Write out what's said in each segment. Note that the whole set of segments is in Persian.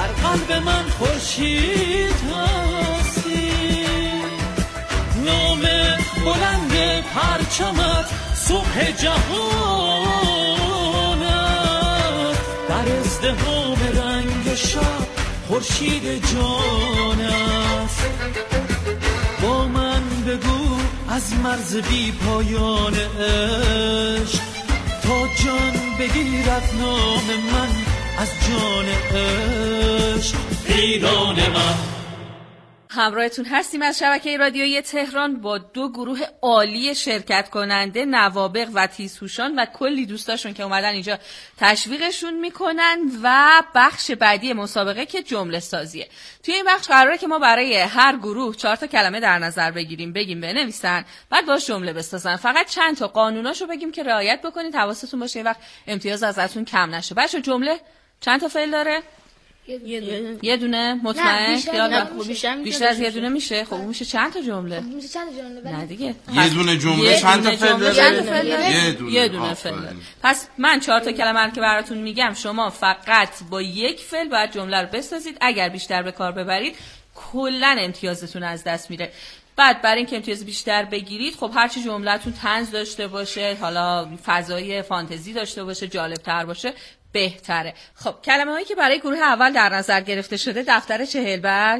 در قلب من خورشید هستی، نام بلند پرچمت صبح جهان است، در ازدحام رنگ شب خورشید جان است. با من بگو از مرز بی پایان عشق تا جان بگیرد نام من از جان عشق ایران من. همراهتون هستیم از شبکه رادیویی تهران با دو گروه عالی شرکت کننده، نوابغ و تیزهوشان و کلی دوستاشون که اومدن اینجا تشویقشون میکنن و بخش بعدی مسابقه که جمله سازیه. توی این بخش قراره که ما برای هر گروه 4 تا کلمه در نظر بگیریم، بگیم بنویسن، بعد باش جمله بسازن. فقط چند تا قانوناشو بگیم که رعایت بکنید، حواستون باشه این وقت امتیاز ازتون کم نشه. بچه‌ها جمله چند تا فعل داره؟ یه دونه. مطمئن؟ بیشتر از یه دونه میشه؟ خب میشه چند تا جمله؟ میشه چند تا جمله؟ نه دیگه. یه دونه جمله چند تا فعل داره؟ یه دونه فعل داره. پس من 4 تا کلمه رو که براتون میگم شما فقط با یک فعل باید جمله رو بسازید. اگر بیشتر به کار ببرید کلا امتیازتون از دست میره. بعد برای اینکه امتیاز بیشتر بگیرید خب هرچی جمله‌تون طنز داشته باشه، حالا فضای فانتزی داشته باشه، جالب‌تر باشه بهتره. خب کلمه هایی که برای گروه اول در نظر گرفته شده: دفتر چهلبرگ،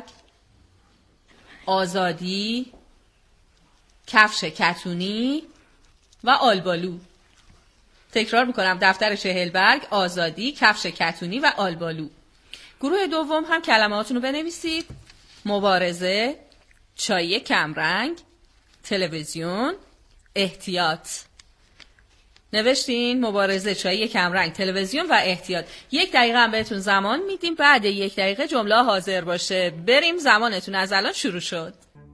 آزادی، کفش کتونی و آلبالو. تکرار میکنم: دفتر چهلبرگ، آزادی، کفش کتونی و آلبالو. گروه دوم هم کلماتونو بنویسید: مبارزه، چای کمرنگ، تلویزیون، احتیاط. نوشتین؟ مبارزه، چای کمرنگ، تلویزیون و احتیاط. 1 دقیقه هم بهتون زمان میدیم، بعد 1 دقیقه جمله حاضر باشه. بریم، زمانتون از الان شروع شد.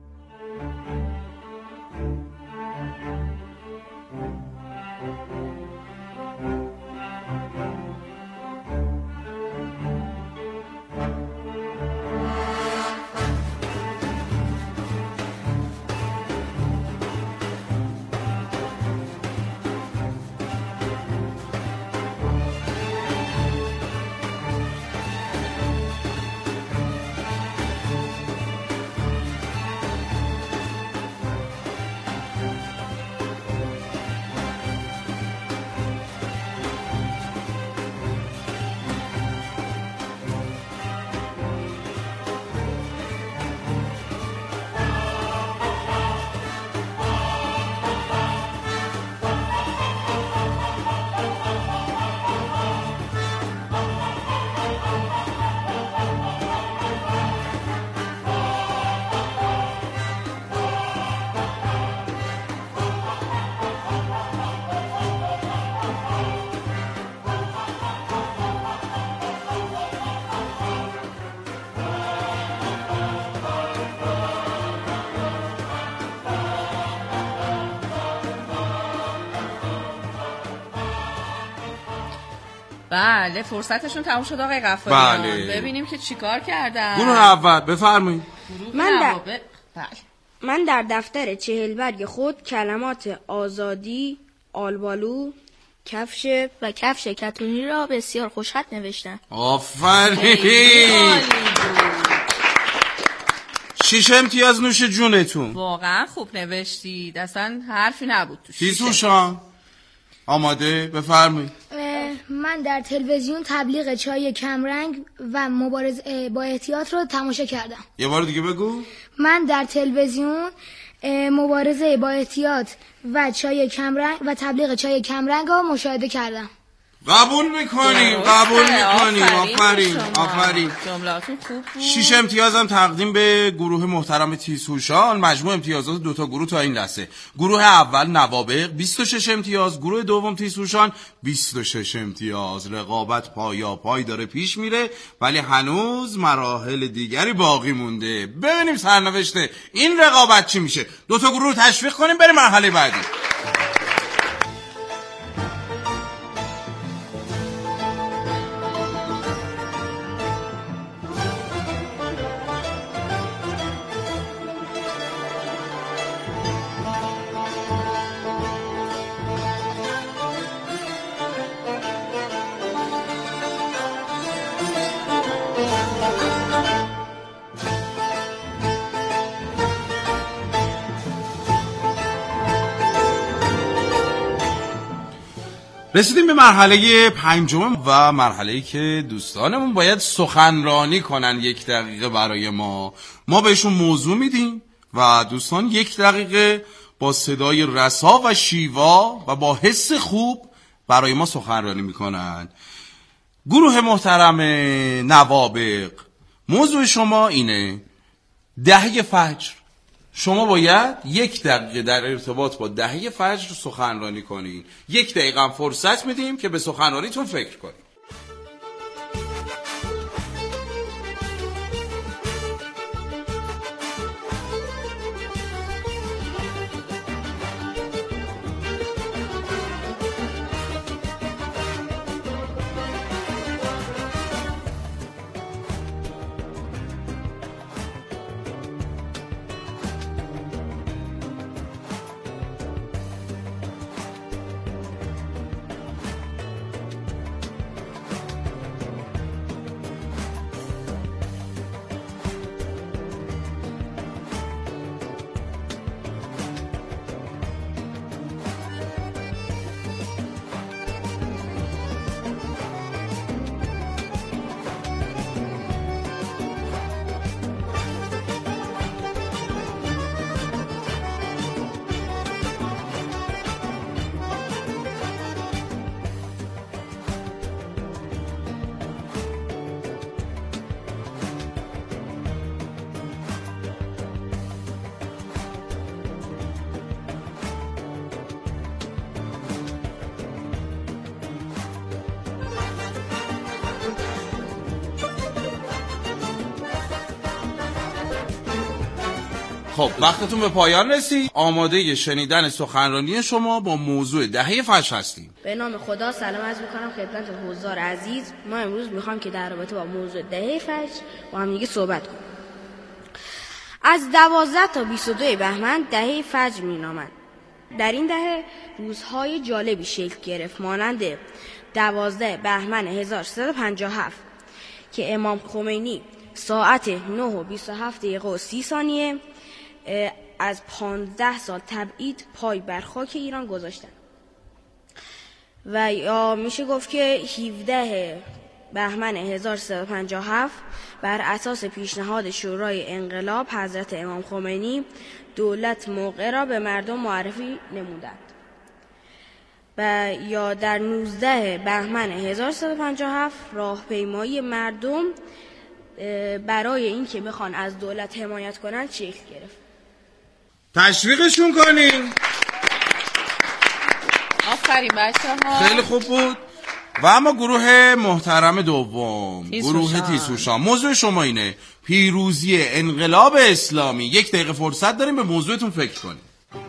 بله فرصتشون تموم شد آقای غفاریان. بله. ببینیم که چیکار کردن. گروه اول بفرمایید. من در دفتر چهلبرگ خود کلمات آزادی، آلبالو، کفش و کفش کتونی را بسیار خوشخط نوشتم. آفرین. 6 امتیاز نوش جونتون. واقعا خوب نوشتید، اصلا حرفی نبود توش. تیزهوشان آماده؟ بفرمایید. من در تلویزیون تبلیغ چای کمرنگ و مبارزه با احتیاط رو تماشا کردم. یه بار دیگه بگو. من در تلویزیون مبارزه با احتیاط و چای کمرنگ و تبلیغ چای کمرنگ رو مشاهده کردم. قبول میکنیم. آفرین. جملاتون خوب بود. 6 امتیازم تقدیم به گروه محترم تیزهوشان. مجموع امتیازات 2 تا گروه تا این لحظه: گروه اول نوابغ 26 امتیاز، گروه دوم تیزهوشان 26 امتیاز. رقابت پای داره پیش میره، ولی هنوز مراحل دیگری باقی مونده. ببینیم سرنوشت این رقابت چی میشه. 2 تا گروه تشویق کنیم بریم مرحله بعدی. رسیدیم به مرحله پنجم و مرحله‌ای که دوستانمون باید سخنرانی کنن 1 دقیقه برای ما بهشون موضوع میدیم و دوستان 1 دقیقه با صدای رسا و شیوا و با حس خوب برای ما سخنرانی میکنن. گروه محترم نوابق، موضوع شما اینه: دهه فجر. شما باید 1 دقیقه در ارتباط با دهه فجر سخنرانی کنید. 1 دقیقه هم فرصت میدیم که به سخنرانیتون فکر کنید. خب وقتتون به پایان رسید. آماده شنیدن سخنرانی شما با موضوع دهه فجر هستیم. به نام خدا سلام عرض می‌کنم خدمت حضار عزیز. ما امروز می‌خوام که در رابطه با موضوع دهه فجر با هم دیگه صحبت کنیم. از 12 تا 22 بهمن دهه فجر می‌نامند. در این دهه روزهای جالبی شکل گرفت، مانند 12 بهمن 1357 که امام خمینی ساعت 9:27:30 از 15 سال تبعید پای بر خاک ایران گذاشتند. و یا میشه گفت که 17 بهمن 1357 بر اساس پیشنهاد شورای انقلاب حضرت امام خمینی دولت موقع را به مردم معرفی نمودند. و یا در 19 بهمن 1357 راهپیمایی مردم برای این که بخوان از دولت حمایت کنند شکل گرفت. تشویقشون کنین. آفرین بچه‌ها، خیلی خوب بود. و اما گروه محترم دوم، گروه تیزهوشان، موضوع شما اینه: پیروزی انقلاب اسلامی. 1 دقیقه فرصت داریم به موضوعتون فکر کنید.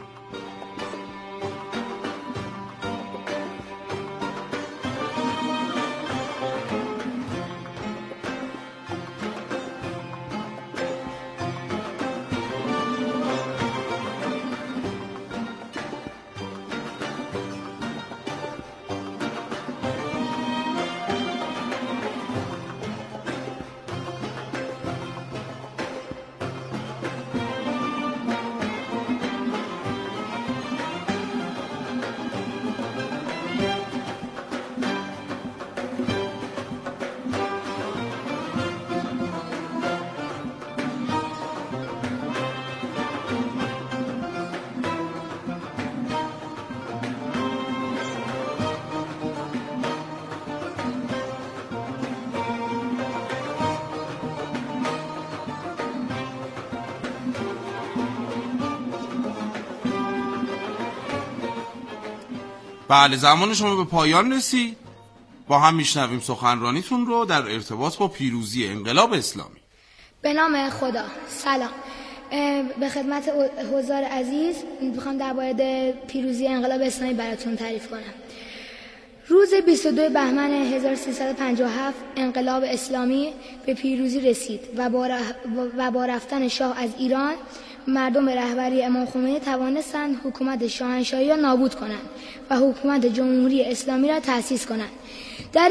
بله، زمان شما به پایان رسید. با هم میشنویم سخنرانیتون رو در ارتباط با پیروزی انقلاب اسلامی. به نام خدا. سلام به خدمت حضار عزیز. میخوام در مورد پیروزی انقلاب اسلامی براتون تعریف کنم. روز 22 بهمن 1357 انقلاب اسلامی به پیروزی رسید و با رفتن شاه از ایران مردم به رهبری امام خمینی توانستند حکومت شاهنشاهی را نابود کنند و حکومت جمهوری اسلامی را تأسیس کنند. در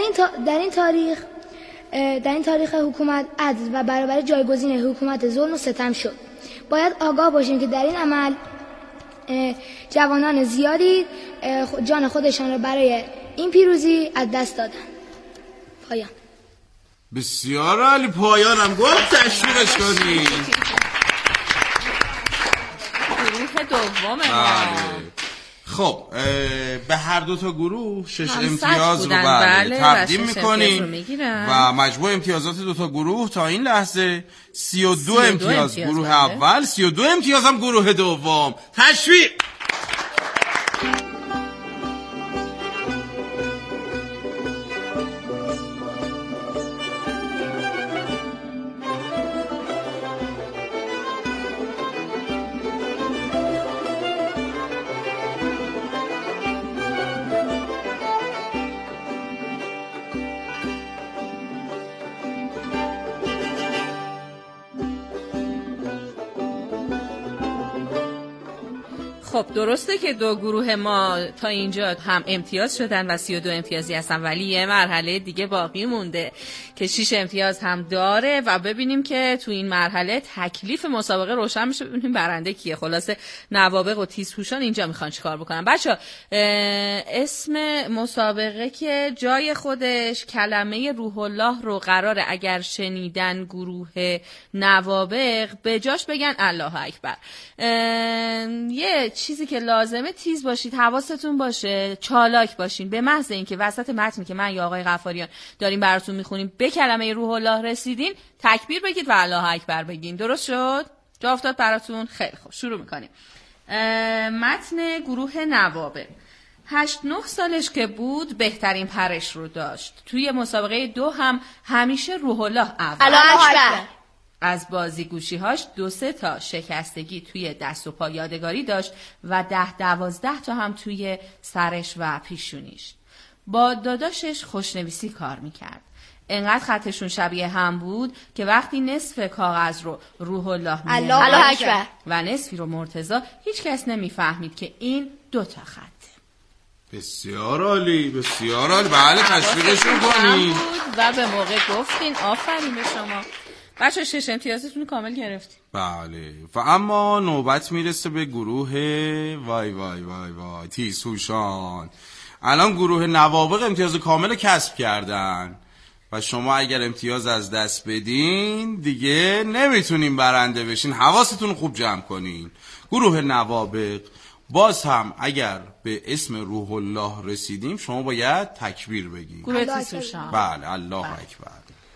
این تاریخ حکومت عدل و برابری جایگزین حکومت ظلم و ستم شد. باید آگاه باشیم که در این عمل جوانان زیادی جان خودشان را برای این پیروزی از دست دادن. پایان. بسیار عالی. پایانم گفت تشویقش کنی. گروه دوم خب به هر دو تا گروه 6 امتیاز رو تقدیم میکنیم و مجموع امتیازات دو تا گروه تا این لحظه 32 امتیاز گروه اول، 32 امتیاز هم گروه دوم. تشویق. خب درسته که دو گروه ما تا اینجا هم امتیاز شدن و 32 امتیازی هستن، ولی یه مرحله دیگه باقی مونده که 6 امتیاز هم داره و ببینیم که تو این مرحله تکلیف مسابقه روشن میشه، ببینیم برنده کیه. خلاصه نوابغ و تیزهوشان اینجا میخوان چیکار بکنن. بچا اسم مسابقه که جای خودش کلمه روح الله رو قراره اگر شنیدن گروه نوابغ به جاش بگن الله اکبر. یه چیزی که لازمه تیز باشید، حواستون باشه، چالاک باشین. به محض اینکه وسط متنی که من یا آقای غفاریان داریم براتون میخونیم به کلمه روح الله رسیدین، تکبیر بگید و الله اکبر بگین. درست شد؟ جا افتاد براتون؟ خیلی خوب، شروع میکنیم. متن گروه نوابغ. 8-9 سالش که بود بهترین پرش رو داشت. توی مسابقه 2 هم همیشه روح الله اول. الله اکبر. از بازیگوشی‌هاش 2-3 تا شکستگی توی دست و پا یادگاری داشت و 10-12 تا هم توی سرش و پیشونیش. با داداشش خوشنویسی کار میکرد. انقدر خطشون شبیه هم بود که وقتی نصف کاغذ رو روح الله الله اکبر و نصفی رو مرتضی، هیچ کس نمیفهمید که این 2 تا خطه. بسیار عالی، بسیار عالی. بله تشویقشون کنید و به موقع گفتین. آفرین به شما بچه. 6 امتیازتون کامل گرفتیم. بله. و اما نوبت میرسه به گروه وای تیزهوشان. الان گروه نوابغ امتیاز کامل کسب کردن و شما اگر امتیاز از دست بدین دیگه نمیتونین برنده بشین. حواستون خوب جمع کنین. گروه نوابغ باز هم اگر به اسم روح الله رسیدیم شما باید تکبیر بگید. گروه تیزهوشان. بله الله اکبر.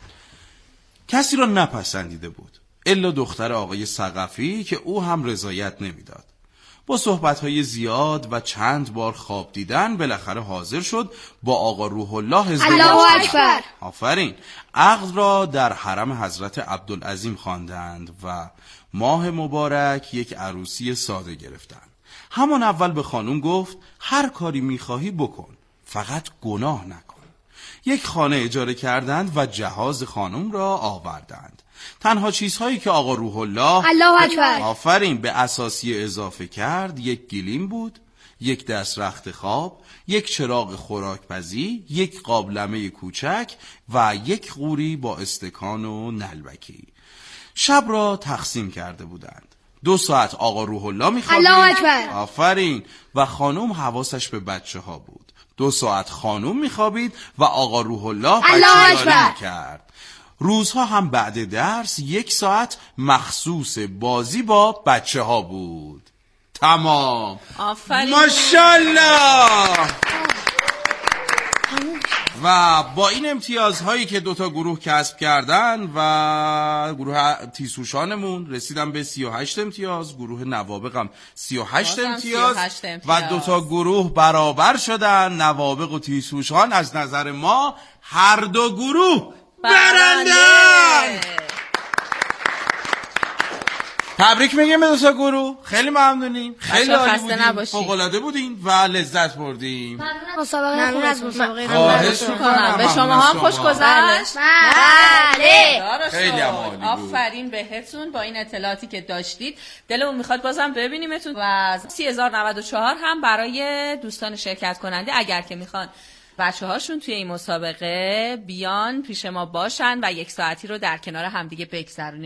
کسی را نپسندیده بود الا دختر آقای ثقفی که او هم رضایت نمیداد. با صحبت‌های زیاد و چند بار خواب دیدن بالاخره حاضر شد با آقا روح الله ازدواج. الله اکبر. آفرین. عقد را در حرم حضرت عبدالعظیم خواندند و ماه مبارک یک عروسی ساده گرفتند. همان اول به خانم گفت هر کاری می‌خواهی بکن، فقط گناه نکن. یک خانه اجاره کردند و جهاز خانم را آوردند. تنها چیزهایی که آقا روح الله الله اکبر آفرین به اساسی اضافه کرد یک گلیم بود، یک دست رخت خواب، یک چراغ خوراکپزی، یک قابلمه کوچک و یک قوری با استکان و نلبکی. شب را تقسیم کرده بودند. 2 ساعت آقا روح الله میخوابید. الله اکبر. آفرین. و خانم حواسش به بچه ها بود. 2 ساعت خانم میخوابید و آقا روح الله بچه‌داری میکرد. روزها هم بعد درس 1 ساعت مخصوص بازی با بچه ها بود. تمام. آفرین. ماشاءالله. و با این امتیازهایی که 2 تا گروه کسب کردن و گروه تیزهوشانمون رسیدن به 38 امتیاز، گروه نوابغ هم 38 امتیاز و 2 تا گروه برابر شدن. نوابغ و تیزهوشان از نظر ما هر 2 گروه برندن. تبریک میگیم به 2 تا گروه. خیلی ممنونیم، خیلی عالی بودین، فوق‌العاده بودین و لذت بردیم. ممنون از مسابقه. خواهش می‌کنم. به شما هم خوش گذشت؟ بله. خیلی عالی بود. آفرین بهتون. با این اطلاعاتی که داشتید دلمون میخواد بازم ببینیمتون و 30094 هم برای دوستان شرکت کننده اگر که میخوان بچه هاشون توی این مسابقه بیان پیش ما باشن و 1 ساعتی رو در کنار همدیگه بگذرونیم.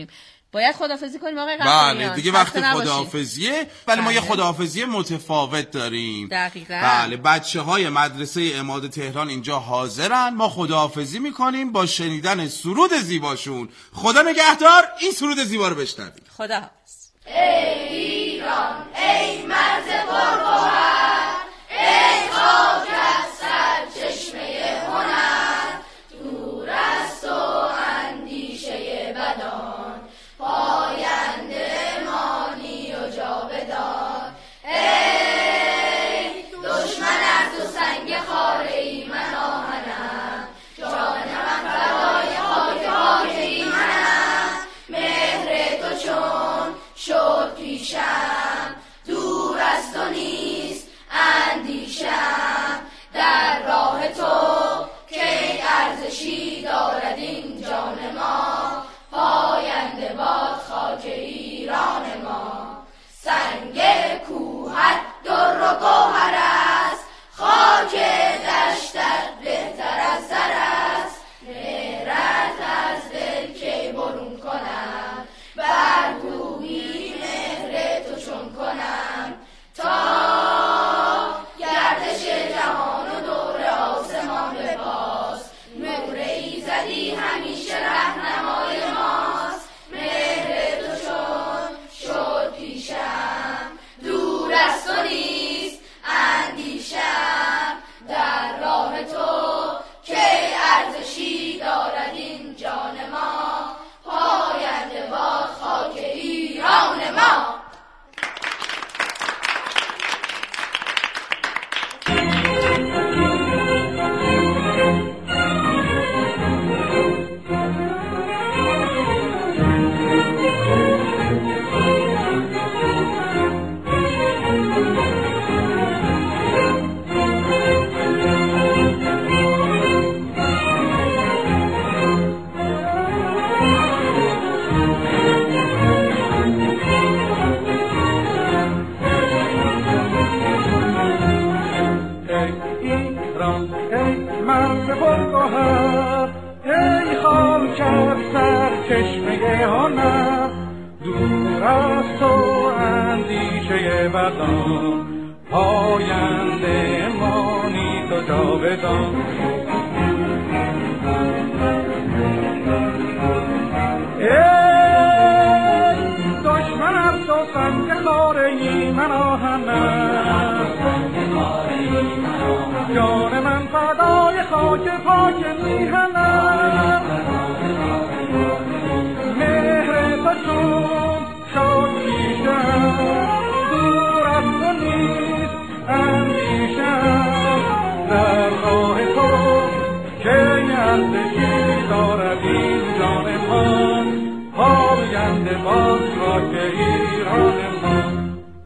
باید خداحافظی کنیم آقای قفاریان. بله دیگه وقت خداحافظیه، ولی ما یه خداحافظی متفاوت داریم. دقیقاً. بله بچه‌های مدرسه عماد تهران اینجا حاضرن، ما خداحافظی میکنیم با شنیدن سرود زیباشون. خدا نگهدار. این سرود زیبا رو بشنوید. خداحافظ. ای ایران ای مرز پرگوهر، ای خاک از سرچشمه هنر، دور از تو اندیشه بدان، پاینده مانی و جاودان. ای دشمن از تو سنگ خاره ای من آهنم، جان من برای خاک ای منم، مهر تو چون شد پیشم، دور از تو نیست اندیشم، در راه تو کی ارزشی دارد این جان ما، پاینده باد خاک ایران ما. سنگ کوهت در و گوهر است، خاک دشتت بهتر از زر است، مهرت از دل کی برون کنم، بر کوهی مهر تو چون کنم، تا گردش جهان و دور آسمان بپاس، نور ایزدی همیشه رهنمای ماست، مهر تو چون شد پیشم، دور از تو نیست اندیشم، در راه تو کی ارزشی دارد این جان ما، پاینده باد خاک ایران ما. پاینده مانی تو جاودان. ای دشمن از تو سنگ خاره من آهنم، جان من فدای خاک پاک میهنم، مهر تو چون شد پیشم، دور از تو نیست اندیشم، در راه تو که ارزشی دارد این جان ما، پاینده باد خاک ایران ما.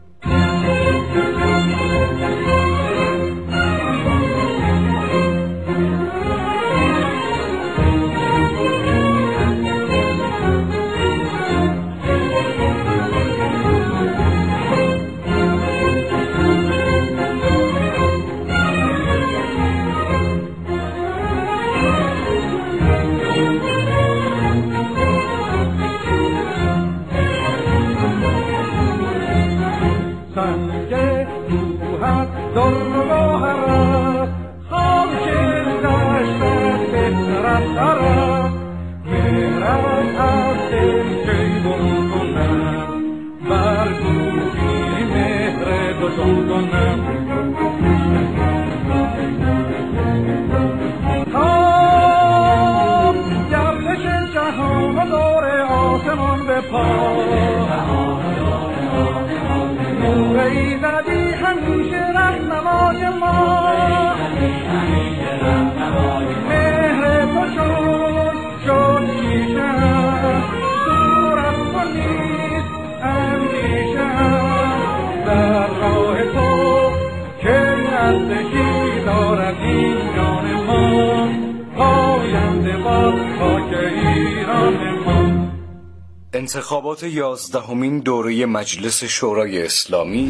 انتخابات 11مین دوره مجلس شورای اسلامی.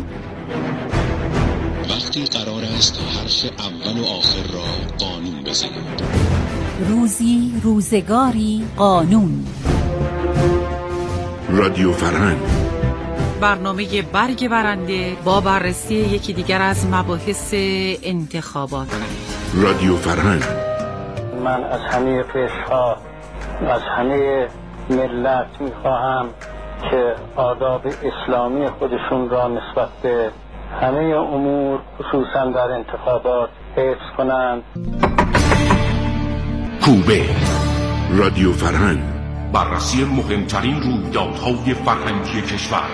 وقتی قرار است حرف اول و آخر را قانون بزنید. روزی روزگاری قانون. رادیو فرهنگ، برنامه برگ برنده با بررسی یکی دیگر از مباحث انتخابات. رادیو فرهنگ. من از همه قشرها و از همه ملت میخواهم که آداب اسلامی خودشون را نسبت به همه امور خصوصا در انتخابات حفظ کنند. کوبه. رادیو فرهنگ، بررسی مهمترین رویدادهای فرهنگی کشور.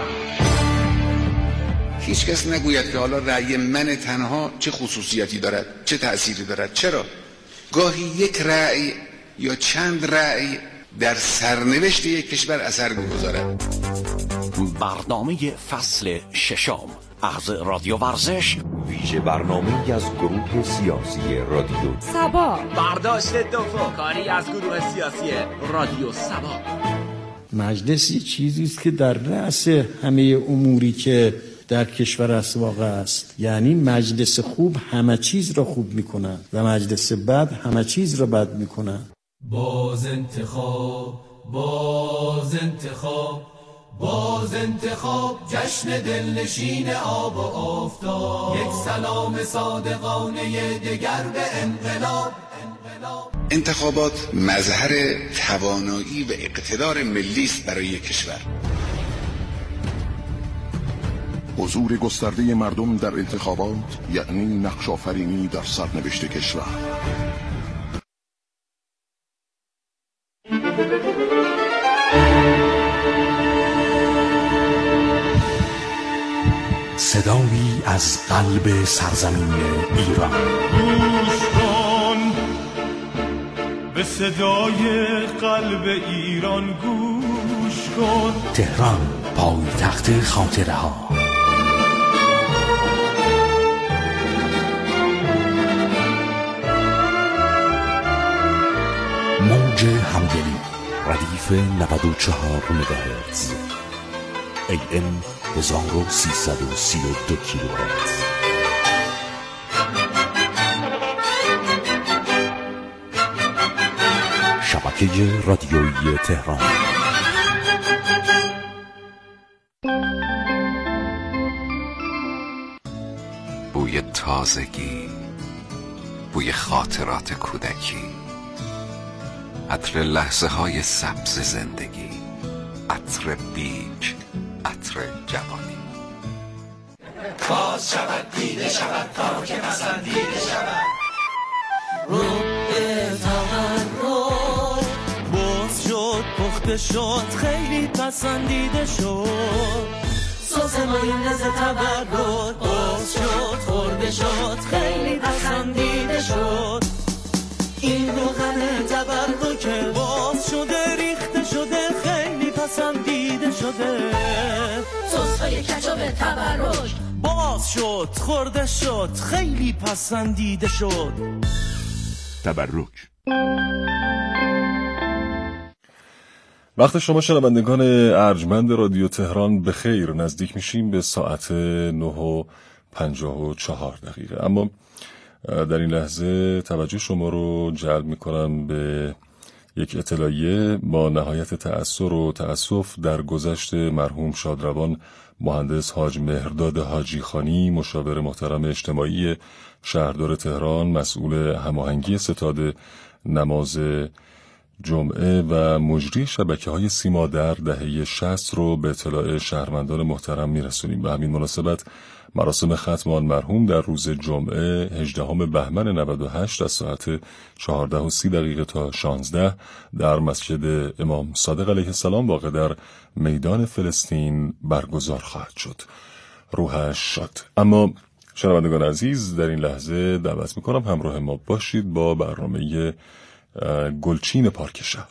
هیچ کس نگوید که حالا رأی من تنها چه خصوصیتی دارد، چه تأثیری دارد. چرا؟ گاهی یک رأی یا چند رأی در سرنوشت یک کشور اثر می‌گذارد. برنامه فصل ششم از رادیو ورزش، ویژه برنامه‌ای از گروه سیاسی رادیو سبا. برداشت دوم کاری از گروه سیاسی رادیو سبا. مجلس چیزی است که در رأس همه اموری که در کشور اسواق است. یعنی مجلس خوب همه چیز را خوب میکنه و مجلس بد همه چیز را بد میکنه. باز انتخاب جشن دلنشین آب و آفتاب، یک سلام صادقانه دگر به انقلاب. انتخابات مظهر توانایی و اقتدار ملی است برای کشور. حضور گسترده مردم در انتخابات یعنی نقش آفرینی در سرنوشت کشور. صدایی از قلب سرزمین ایران. گوش کن به صدای قلب ایران، گوش کن. تهران، پایتخت خاطره ها. موج همدلی، ردیف 94 مگاهرتز، AM 1332 کیلوهرتز. شبکه رادیویی تهران. بوی تازگی، بوی خاطرات کودکی، عطر لحظه های سبز زندگی، عطر بیج، عطر جوانی. باز شود دیده شود تا که پسندیده شود. رو تولد باز شد، پخته شد، خیلی پسندیده شد. سس مایونز تولد باز شد، خورده شد، خیلی پسندیده شد. این روغن تولد که باز شده، ریخته شده، خیلی پسندیده شده. سس‌های کچاپ تبرک باز شد، خورده شد، خیلی پسندیده شد. تبرک. وقت شما شنوندگان ارجمند رادیو تهران به خیر. نزدیک میشیم به ساعت 9:54. اما در این لحظه توجه شما رو جلب میکنم به یک اطلاعیه. با نهایت تأثر و تأسف در گذشت مرحوم شادروان مهندس حاج مهرداد حاجی خانی، مشاور محترم اجتماعی شهردار تهران، مسئول هماهنگی ستاد نماز جمعه و مجری شبکه‌های سیما در دهه 60 رو به اطلاع شهروندان محترم میرسونیم. به همین مناسبت مراسم ختم آن مرحوم در روز جمعه 18 بهمن 98 از ساعت 14:30 تا 16 در مسجد امام صادق علیه السلام واقع در میدان فلسطین برگزار خواهد شد. روحش شاد. اما شنوندگان عزیز، در این لحظه دعوت میکنم همراه ما باشید با برنامه گلچین پارک شهر.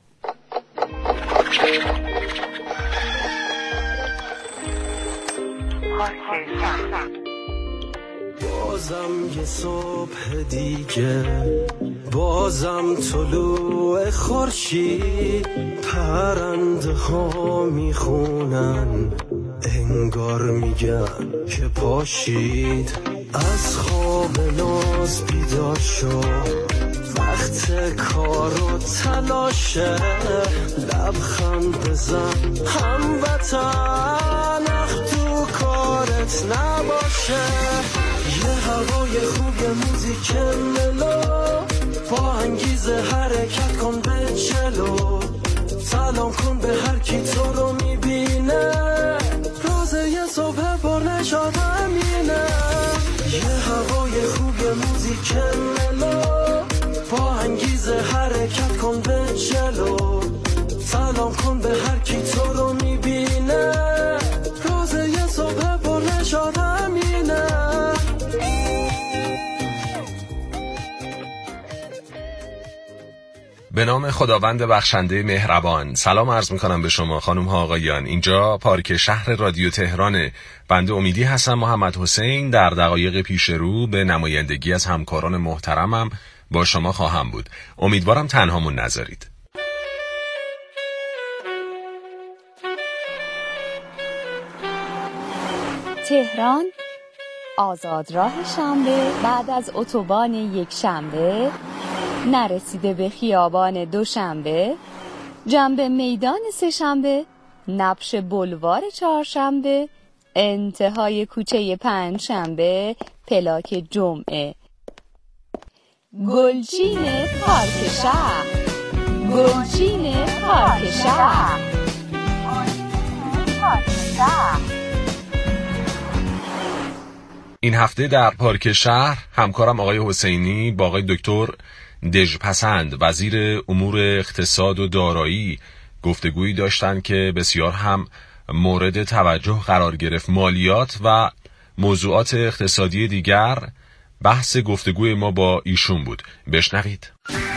بازم یه صبح دیگه، بازم طلوع خورشید، پرنده ها میخونن انگار میگن که پاشید. از خواب ناز بیدار شد، وقت کار و تلاشه، لبخند بزن هموطن، تو کارت نباشه. یه هوای خوب، یه موزیک ملو، با انگیزه حرکت کن به جلو. سلام کن به هر کی تو رو میبینه، روز یه صبح پر نشاد امینه. یه هوای خوب، یه موزیک ملو، با انگیزه حرکت کن به جلو. سلام کن به هر کی تو رو میبینه، روز یه صبح پر نشاد امینه. به نام خداوند بخشنده مهربان. سلام عرض میکنم به شما خانم ها آقایان. اینجا پارک شهر رادیو تهرانه. بنده امیدی هستم محمد حسین. در دقایق پیش رو به نمایندگی از همکاران محترمم با شما خواهم بود. امیدوارم تنهامون نذارید. تهران، آزادراه شنبه بعد از اتوبان یک شنبه، نرسیده به خیابان دوشنبه، جنب میدان سه شنبه، نبش بلوار چهارشنبه، انتهای کوچه پنج شنبه، پلاک جمعه. گلچین پارک شهر، گلچین پارک شهر، پارک شهر. این هفته در پارک شهر همکارم آقای حسینی با آقای دکتر دژپسند وزیر امور اقتصاد و دارایی گفتگویی داشتند که بسیار هم مورد توجه قرار گرفت. مالیات و موضوعات اقتصادی دیگر بحث گفتگوی ما با ایشون بود. بشنوید.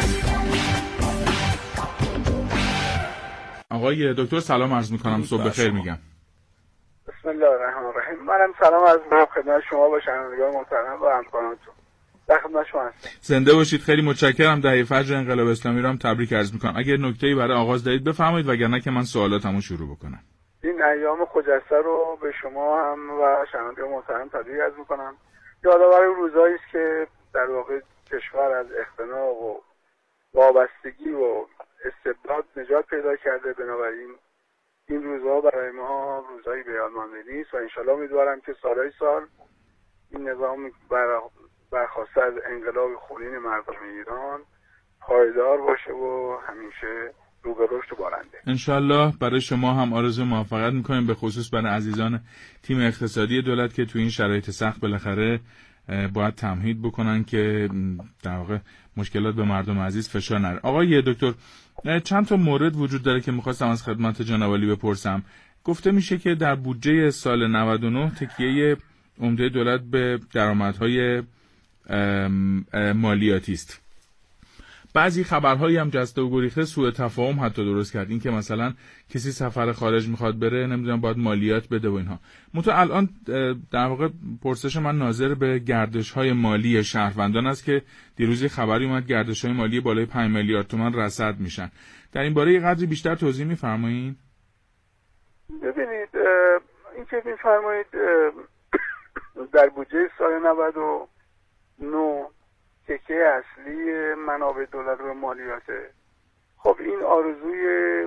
آقای دکتر سلام عرض میکنم، صبح بخیر میگم. بسم الله الرحمن الرحیم. منم سلام عرض میکنم خدمت شما و شنوندگان محترم و همکارانتون. در خدمت شما هستم. زنده باشید. خیلی متشکرم. دهه فجر انقلاب اسلامی رو هم تبریک عرض میکنم. اگر نکته‌ای برای آغاز دارید بفرمایید، وگرنه که من سوالاتمو شروع بکنم. این ایام خجسته رو به شما هم و شنوندگان محترم تبریک عرض میکنم. یادآور روزایی است که در واقع کشور از اختناق و وابستگی و استبداد نجات پیدا کرده. بنابراین این روزها برای ما روزایی به یاد مانده نیست و انشالله امیدوارم که سالهای سال این نظام برخواسته از انقلاب خونین مردم ایران پایدار باشه و همیشه رو به رشد و بارنده. انشالله. برای شما هم آرزو موفقیت میکنیم، به خصوص برای عزیزان تیم اقتصادی دولت که تو این شرایط سخت بالاخره باید تمهید بکنن که در واقع مشکلات به مردم عزیز فشار نره. آقای دکتر، چند تا مورد وجود داره که میخواستم از خدمت جناب عالی بپرسم. گفته میشه که در بودجه سال 99 تکیه عمده دولت به درآمدهای مالیاتی است. بعضی خبرهایی هم جسته و گریخته سوء تفاهم حتی درست کرد، این که مثلا کسی سفر خارج میخواد بره نمیدونم باید مالیات بده و اینها. الان در واقع پرسش من ناظر به گردش‌های مالی شهروندان است که دیروز خبری اومد گردش‌های مالی بالای 5 میلیارد تومان رصد میشن. در این باره یه قدری بیشتر توضیح میفرمایید؟ ببینید، این که میفرمایید در بودجه سال 99 تکیه اصلی منابع دولت و مالیاته. خب این آرزوی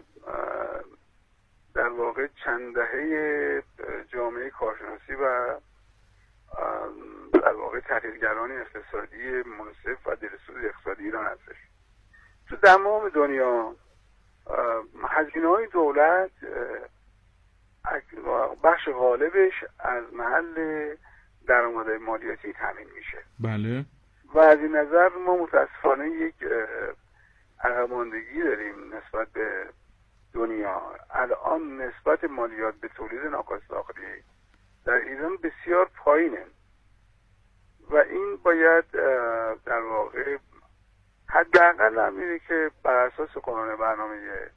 در واقع چند دهه جامعه کارشناسی و در واقع تحلیلگران اقتصادی منصف و دلسوز اقتصادی ایران هستش. تو تمام دنیا هزینه‌های دولت بخش غالبش از محل درآمدهای مالیاتی تامین میشه. بله. و از این نظر ما متاسفانه یک عقب‌ماندگی داریم نسبت به دنیا. الان نسبت مالیات به تولید ناقص داخلی در ایران بسیار پایینه و این باید در واقع حداقل همینه که بر اساس قانون برنامه